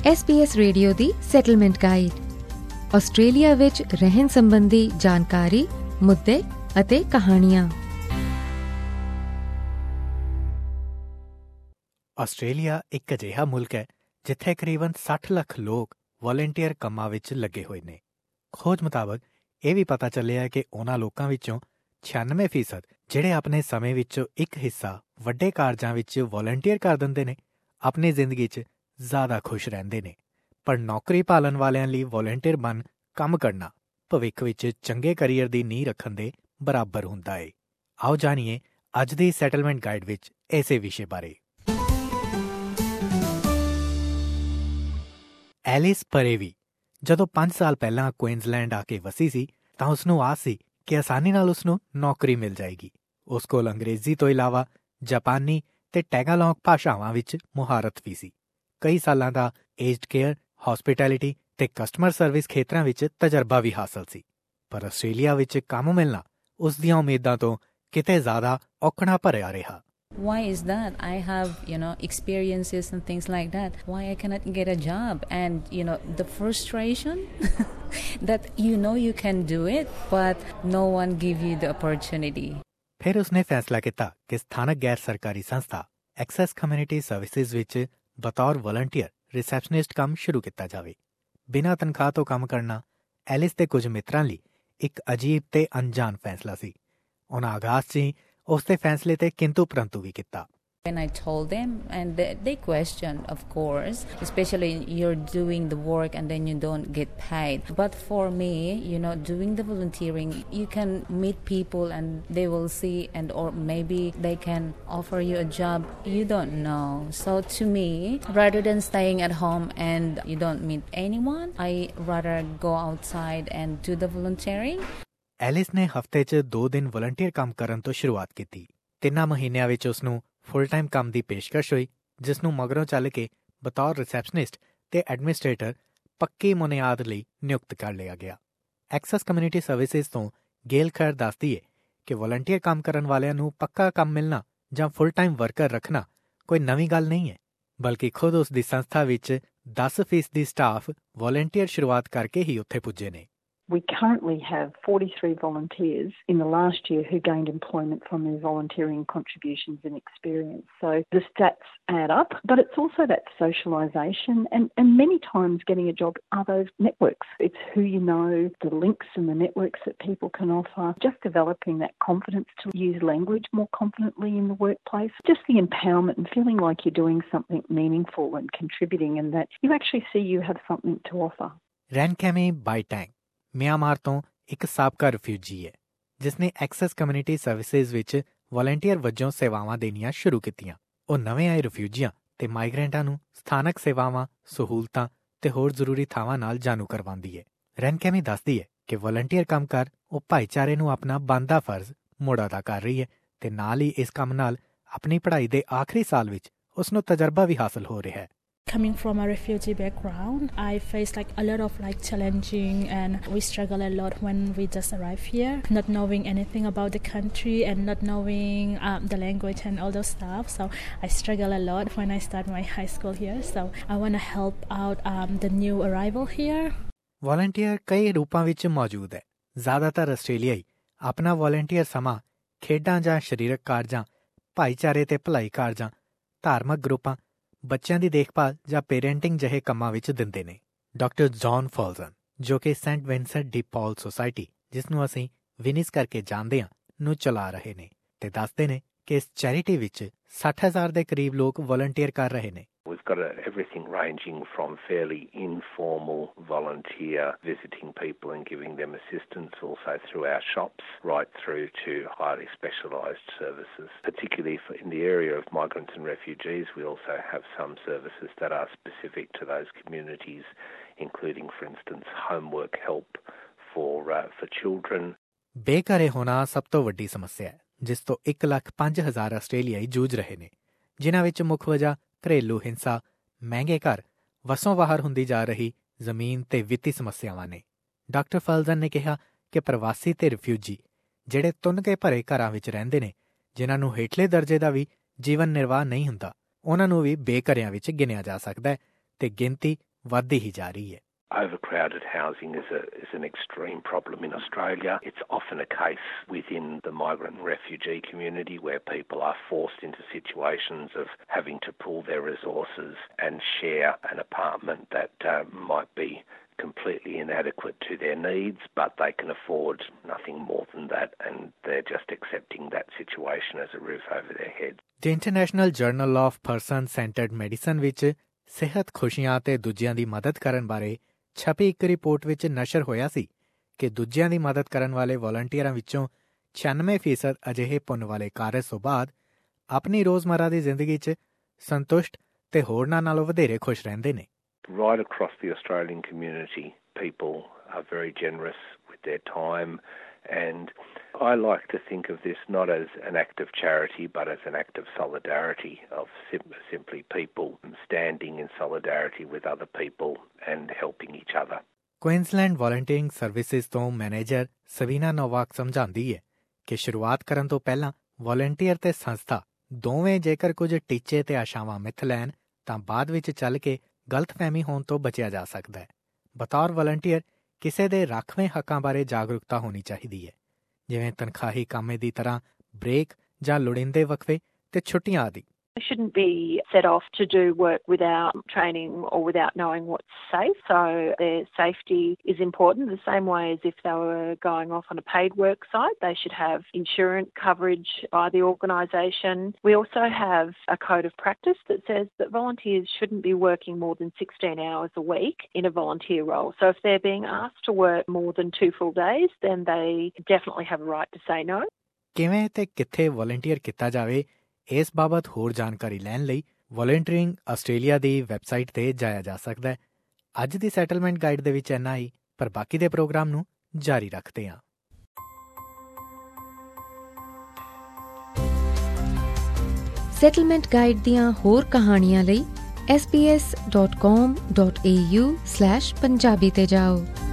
SBS radio ਦੀ settlement guide, Australia ਵਿੱਚ ਰਹਿਣ ਸੰਬੰਧੀ ਜਾਣਕਾਰੀ, ਮੁੱਦੇ ਅਤੇ ਕਹਾਣੀਆਂ। ਆਸਟ੍ਰੇਲੀਆ ਇੱਕ ਅਜਿਹਾ ਮੁਲਕ ਹੈ ਜਿੱਥੇ ਕਰੀਬਨ 60 ਲੱਖ ਲੋਕ ਵਾਲੰਟੀਅਰ ਕੰਮਾਂ ਵਿੱਚ ਲੱਗੇ ਹੋਏ ਨੇ। ਖੋਜ ਮੁਤਾਬਕ ਇਹ ਵੀ ਪਤਾ ਚੱਲਿਆ ਕਿ ਉਹਨਾਂ ਲੋਕਾਂ ਵਿੱਚੋਂ 96% ਜਿਹੜੇ ਆਪਣੇ ਸਮੇਂ ਵਿੱਚੋਂ ਇੱਕ ਹਿੱਸਾ ਵੱਡੇ ਕਾਰਜਾਂ ਵਿੱਚ ਵਾਲੰਟੀਅਰ ਕਰ ਦਿੰਦੇ ਨੇ, ਆਪਣੀ ਜ਼ਿੰਦਗੀ 'ਚ ਜ਼ਿਆਦਾ ਖੁਸ਼ ਰਹਿੰਦੇ ਨੇ। ਪਰ ਨੌਕਰੀ ਭਾਲਣ ਵਾਲਿਆਂ ਲਈ ਵਾਲੰਟੀਅਰ ਬਣ ਕੰਮ ਕਰਨਾ ਭਵਿੱਖ ਵਿੱਚ ਚੰਗੇ ਕਰੀਅਰ ਦੀ ਨੀਂਹ ਰੱਖਣ ਦੇ ਬਰਾਬਰ ਹੁੰਦਾ ਏ। ਆਓ ਜਾਣੀਏ ਅੱਜ ਦੀ ਸੈਟਲਮੈਂਟ ਗਾਈਡ ਵਿੱਚ ਇਸੇ ਵਿਸ਼ੇ ਬਾਰੇ। ਐਲਿਸ ਪਰੇਵੀ ਜਦੋਂ 5 ਸਾਲ ਪਹਿਲਾਂ ਕੁਇਨਜ਼ਲੈਂਡ ਆ ਕੇ ਵਸੀ ਸੀ ਤਾਂ ਉਸਨੂੰ ਆਸ ਸੀ ਕਿ ਆਸਾਨੀ ਨਾਲ ਉਸਨੂੰ ਨੌਕਰੀ ਮਿਲ ਜਾਏਗੀ। ਉਸ ਕੋਲ ਅੰਗਰੇਜ਼ੀ ਤੋਂ ਇਲਾਵਾ ਜਾਪਾਨੀ ਤੇ ਟੈਗਾਲੋਂਗ ਭਾਸ਼ਾਵਾਂ ਵਿੱਚ ਮੁਹਾਰਤ ਵੀ ਸੀ। ਕਈ ਸਾਲਾਂ ਦਾ ਏਜਡ ਕੇਅਰ, ਹੌਸਪਿਟੈਲਿਟੀ ਤੇ ਕਸਟਮਰ ਸਰਵਿਸ ਖੇਤਰਾਂ ਵਿੱਚ ਤਜਰਬਾ ਵੀ ਹਾਸਲ ਸੀ। ਪਰ ਆਸਟ੍ਰੇਲੀਆ ਵਿੱਚ ਕੰਮ ਮਿਲਣਾ ਉਸ ਦੀਆਂ ਉਮੀਦਾਂ ਤੋਂ ਕਿਤੇ ਜ਼ਿਆਦਾ ਔਖਣਾ ਭਰਿਆ ਰਿਹਾ। Why is that? I have, experiences and things like that. Why I cannot get a job? And, the frustration that you can do it, but no one give you the opportunity. ਫਿਰ ਉਸਨੇ ਫੈਸਲਾ ਕੀਤਾ ਕਿ ਸਥਾਨਕ ਗੈਰ ਸਰਕਾਰੀ ਸੰਸਥਾ access Community Services ਵਿੱਚ ਬਤੌਰ ਵਾਲੰਟੀਅਰ ਰਿਸੈਪਸ਼ਨਿਸਟ ਕੰਮ ਸ਼ੁਰੂ ਕੀਤਾ ਜਾਵੇ। ਬਿਨਾਂ ਤਨਖਾਹ ਤੋਂ ਕੰਮ ਕਰਨਾ ਐਲਿਸ ਦੇ ਕੁਝ ਮਿੱਤਰਾਂ ਲਈ ਇੱਕ ਅਜੀਬ ਤੇ ਅਣਜਾਣ ਫੈਸਲਾ ਸੀ। ਉਹਨਾਂ ਆਗਾਜ਼ 'ਚ ਹੀ ਉਸ ਦੇ ਫੈਸਲੇ ਤੇ ਕਿੰਤੂ ਪ੍ਰੰਤੂ ਵੀ ਕੀਤਾ। And I told them, and they questioned, of course, especially you're doing the work and then you don't get paid. But for me, doing the volunteering, you can meet people and they will see, or maybe they can offer you a job. You don't know. So to me, rather than staying at home and you don't meet anyone, I rather go outside and do the volunteering. Alice ਨੇ ਹਫ਼ਤੇ 'ਚ 2 ਦਿਨ volunteer ਕੰਮ ਕਰਨ ਤੋਂ ਸ਼ੁਰੂਆਤ ਕੀਤੀ। 3 ਮਹੀਨਿਆਂ ਵਿੱਚ ਉਸਨੂੰ ਫੁੱਲ ਟਾਈਮ ਕੰਮ ਦੀ ਪੇਸ਼ਕਸ਼ ਹੋਈ, ਜਿਸ ਨੂੰ ਮਗਰੋਂ ਚੱਲ ਕੇ ਬਤੌਰ ਰਿਸੈਪਸ਼ਨਿਸਟ ਤੇ ਐਡਮਿਨਿਸਟ੍ਰੇਟਰ ਪੱਕੀ ਮੁਨਿਆਦ ਲਈ ਨਿਯੁਕਤ ਕਰ ਲਿਆ ਗਿਆ। ਐਕਸੈਸ ਕਮਿਊਨਿਟੀ ਸਰਵਿਸਿਜ਼ ਤੋਂ ਗੇਲ ਖੈਰ ਦੱਸਦੀ ਏ ਕਿ ਵਾਲੰਟੀਅਰ ਕੰਮ ਕਰਨ ਵਾਲਿਆਂ ਨੂੰ ਪੱਕਾ ਕੰਮ ਮਿਲਣਾ ਜਾਂ ਫੁੱਲ ਟਾਈਮ ਵਰਕਰ ਰੱਖਣਾ ਕੋਈ ਨਵੀਂ ਗੱਲ ਨਹੀਂ ਹੈ, ਬਲਕਿ ਖੁਦ ਉਸ ਦੀ ਸੰਸਥਾ ਵਿੱਚ 10% ਸਟਾਫ ਵਾਲੰਟੀਅਰ ਸ਼ੁਰੂਆਤ ਕਰਕੇ ਹੀ ਉੱਥੇ ਪੁੱਜੇ ਨੇ। We currently have 43 volunteers in the last year who gained employment from their volunteering contributions and experience. So the stats add up, but it's also that socialisation and many times getting a job are those networks. It's who you know, the links and the networks that people can offer, just developing that confidence to use language more confidently in the workplace, just the empowerment and feeling like you're doing something meaningful and contributing and that you actually see you have something to offer. ਰੈਨਕੈਮੀ ਬਾਈਟੈਂਗ Myanmar ਤੋਂ ਇੱਕ ਸਾਬਕਾ refugee ਹੈ, ਜਿਸਨੇ Access Community Services ਵਿੱਚ volunteer ਵਜੋਂ ਸੇਵਾਵਾਂ ਦੇਣੀਆਂ ਸ਼ੁਰੂ ਕੀਤੀਆਂ। ਉਹ ਨਵੇਂ ਆਏ ਰਿਫਿਊਜੀਆਂ ਤੇ ਮਾਈਗਰੈਂਟਾਂ ਨੂੰ ਸਥਾਨਕ ਸੇਵਾਵਾਂ, ਸਹੂਲਤਾਂ ਤੇ ਹੋਰ ਜ਼ਰੂਰੀ ਥਾਵਾਂ ਨਾਲ ਜਾਣੂ ਕਰਵਾਉਂਦੀ ਹੈ। ਰੈਨਕੈਮੀ ਦੱਸਦੀ ਹੈ ਕਿ ਵਾਲੰਟੀਅਰ ਕੰਮ ਕਰ ਉਹ ਭਾਈਚਾਰੇ ਨੂੰ ਆਪਣਾ ਬਣਦਾ ਫਰਜ਼ ਮੁੜ ਅਦਾ ਕਰ ਰਹੀ ਹੈ ਤੇ ਨਾਲ ਹੀ ਇਸ ਕੰਮ ਨਾਲ ਆਪਣੀ ਪੜ੍ਹਾਈ ਦੇ ਆਖਰੀ ਸਾਲ ਵਿੱਚ ਉਸ ਨੂੰ ਤਜਰਬਾ ਵੀ ਹਾਸਲ ਹੋ ਰਿਹਾ ਹੈ। Coming from a refugee background, I faced a lot of challenging, and we struggle a lot when we just arrive here, not knowing anything about the country and not knowing the language and all those stuff. So I struggle a lot when I start my high school here. So I want to help out the new arrival here. Volunteer ਕਈ ਰੂਪਾਂ ਵਿੱਚ ਮੌਜੂਦ ਹੈ। ਜ਼ਿਆਦਾਤਰ ਆਸਟ੍ਰੇਲੀਆਈ ਆਪਣਾ volunteer ਸਮਾਂ ਖੇਡਾਂ ਜਾਂ ਸਰੀਰਕ ਕਾਰਜਾਂ, ਭਾਈਚਾਰੇ ਤੇ ਭਲਾਈ ਕਾਰਜਾਂ, ਧਾਰਮਿਕ ਗਰੁੱਪਾਂ, ਬੱਚਿਆਂ ਦੀ ਦੇਖਭਾਲ ਜਾਂ ਪੇਰੈਂਟਿੰਗ ਜਿਹੇ ਕੰਮਾਂ ਵਿੱਚ ਦਿੰਦੇ ਨੇ। ਡਾਕਟਰ ਜੌਨ ਫਾਲਜ਼ਨ, ਜੋ ਕਿ Saint Vincent de Paul Society, ਜਿਸ ਨੂੰ ਅਸੀਂ ਵਿਨਿਸ ਕਰਕੇ ਜਾਣਦੇ ਹਾਂ, ਨੂੰ ਚਲਾ ਰਹੇ ਨੇ ਤੇ ਦੱਸਦੇ ਨੇ ਕਿ ਇਸ ਚੈਰਿਟੀ ਵਿੱਚ 60,000 ਦੇ ਕਰੀਬ ਲੋਕ ਵਾਲੰਟੀਅਰ ਕਰ ਰਹੇ ਨੇ। We've got everything ranging from fairly informal volunteer visiting people and giving them assistance also through our shops, right through to highly specialised services. Particularly in the area of migrants and refugees, we also have some services that are specific to those communities, including, for instance, homework help for children. ਬੇਘਰੇ ਹੋਣਾ ਸਭ ਤੋਂ ਵੱਡੀ ਸਮੱਸਿਆ ਹੈ, ਜਿਸ ਤੋਂ 1,05,000 ਆਸਟ੍ਰੇਲੀਆਈ ਜੂਝ ਰਹੇ ਨੇ, ਜਿਨ੍ਹਾਂ ਵਿੱਚ ਮੁੱਖ ਵਜ੍ਹਾ ਘਰੇਲੂ ਹਿੰਸਾ, ਮਹਿੰਗੇ ਘਰ, ਵਸੋਂ ਬਾਹਰ ਹੁੰਦੀ ਜਾ ਰਹੀ ਜ਼ਮੀਨ ਤੇ ਵਿੱਤੀ ਸਮੱਸਿਆਵਾਂ ਨੇ। ਡਾਕਟਰ ਫਲਜ਼ਨ ਨੇ ਕਿਹਾ ਕਿ ਪ੍ਰਵਾਸੀ ਤੇ ਰਿਫਿਊਜੀ ਜਿਹੜੇ ਤੁੰਨ ਕੇ ਭਰੇ ਘਰਾਂ ਵਿੱਚ ਰਹਿੰਦੇ ਨੇ, ਜਿਨ੍ਹਾਂ ਨੂੰ ਹੇਠਲੇ ਦਰਜੇ ਦਾ ਵੀ ਜੀਵਨ ਨਿਰਵਾਹ ਨਹੀਂ ਹੁੰਦਾ, ਉਹਨਾਂ ਨੂੰ ਵੀ ਬੇਘਰਿਆਂ ਵਿੱਚ ਗਿਣਿਆ ਜਾ ਸਕਦਾ ਹੈ ਤੇ ਗਿਣਤੀ ਵੱਧਦੀ ਹੀ ਜਾ ਰਹੀ ਹੈ। Overcrowded housing is an extreme problem in Australia. It's often a case within the migrant and refugee community where people are forced into situations of having to pool their resources and share an apartment that might be completely inadequate to their needs, but they can afford nothing more than that, and they're just accepting that situation as a roof over their head. The International Journal of Person-Centered Medicine ਵਿੱਚ ਸਿਹਤ ਖੁਸ਼ੀਆਂ ਤੇ ਦੂਜਿਆਂ ਦੀ ਮਦਦ ਕਰਨ ਬਾਰੇ ਛਪੀ ਇੱਕ report ਵਿੱਚ ਨਸ਼ਰ ਹੋਇਆ ਸੀ ਕਿ ਦੂਜਿਆਂ ਦੀ ਮਦਦ ਕਰਨ ਵਾਲੇ ਵਾਲੰਟੀਅਰਾਂ ਵਿੱਚੋਂ 96% ਅਜਿਹੇ ਪੁੰਨ ਵਾਲੇ ਕਾਰਜ ਤੋਂ ਬਾਅਦ ਆਪਣੀ ਰੋਜ਼ਮਰਾ ਦੀ ਜ਼ਿੰਦਗੀ 'ਚ ਸੰਤੁਸ਼ਟ ਤੇ ਹੋਰਨਾਂ ਨਾਲੋਂ ਵਧੇਰੇ ਖੁਸ਼ ਰਹਿੰਦੇ ਨੇ। Right across the Australian community, people are very generous with their time, and I like to think of this not as an act of charity but as an act of solidarity, of simply people standing in solidarity with other people and helping each other. Queensland Volunteering Services ਤੋਂ manager ਸਵੀਨਾ Novak ਸਮਝਾਉਂਦੀ ਹੈ ਕਿ ਸ਼ੁਰੂਆਤ ਕਰਨ ਤੋਂ ਪਹਿਲਾਂ volunteer ਤੇ ਸੰਸਥਾ ਦੋਵੇਂ ਜੇਕਰ ਕੁਝ ਟੀਚੇ ਤੇ ਆਸ਼ਾਵਾਂ ਮਿੱਥ ਲੈਣ ਤਾਂ ਬਾਅਦ ਵਿੱਚ ਚੱਲ ਕੇ ਗਲਤਫਹਿਮੀ ਹੋਣ ਤੋਂ ਬਚਿਆ ਜਾ ਸਕਦਾ ਹੈ। ਬਤੌਰ ਵਲੰਟੀਅਰ ਕਿਸੇ ਦੇ ਰਾਖਵੇਂ ਹੱਕਾਂ ਬਾਰੇ ਜਾਗਰੂਕਤਾ ਹੋਣੀ ਚਾਹੀਦੀ ਹੈ, ਜਿਵੇਂ ਤਨਖਾਹੀ ਕਾਮੇ ਦੀ ਤਰ੍ਹਾਂ ਬ੍ਰੇਕ ਜਾਂ ਲੋੜੀਂਦੇ ਵਕਫੇ ਤੇ ਛੁੱਟੀਆਂ ਆਦਿ। They shouldn't be set off to do work without training or without knowing what's safe. So their safety is important the same way as if they were going off on a paid work site. They should have insurance coverage by the organisation. We also have a code of practice that says that volunteers shouldn't be working more than 16 hours a week in a volunteer role. So if they're being asked to work more than 2 full days, then they definitely have a right to say no. ਕਿਵੇਂ ਤੇ ਕਿੱਥੇ volunteer ਕੀਤਾ ਜਾਵੇ ਇਸ ਬਾਬਤ ਹੋਰ ਜਾਣਕਾਰੀ ਲੈਣ ਲਈ ਵੋਲੰਟੀਅਰਿੰਗ ਆਸਟ੍ਰੇਲੀਆ ਦੀ ਵੈਬਸਾਈਟ ਤੇ ਜਾਇਆ ਜਾ ਸਕਦਾ ਹੈ। ਅੱਜ ਦੀ ਸੈਟਲਮੈਂਟ ਗਾਈਡ ਦੇ ਵਿੱਚ ਇੰਨਾ ਹੀ, ਪਰ ਬਾਕੀ ਦੇ ਪ੍ਰੋਗਰਾਮ ਨੂੰ ਜਾਰੀ ਰੱਖਦੇ ਹਾਂ। ਸੈਟਲਮੈਂਟ ਗਾਈਡ ਦੀਆਂ ਹੋਰ ਕਹਾਣੀਆਂ ਲਈ sbs.com.au/punjabi ਤੇ ਜਾਓ।